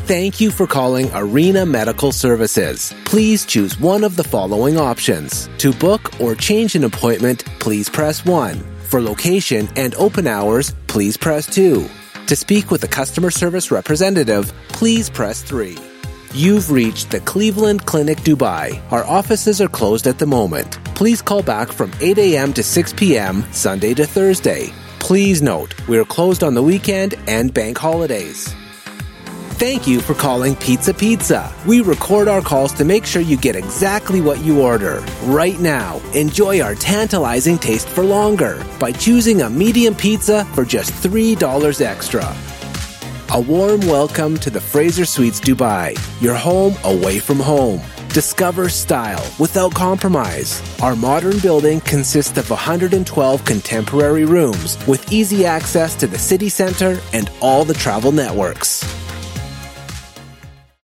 Thank you for calling Arena Medical Services. Please choose one of the following options. To book or change an appointment, please press 1. For location and open hours, please press 2. To speak with a customer service representative, please press 3. You've reached the Cleveland Clinic Dubai. Our offices are closed at the moment. Please call back from 8 a.m. to 6 p.m. Sunday to Thursday. Please note, we are closed on the weekend and bank holidays. Thank you for calling Pizza Pizza. We record our calls to make sure you get exactly what you order. Right now, enjoy our tantalizing taste for longer by choosing a medium pizza for just $3 extra. A warm welcome to the Fraser Suites Dubai, your home away from home. Discover style without compromise. Our modern building consists of 112 contemporary rooms with easy access to the city center and all the travel networks.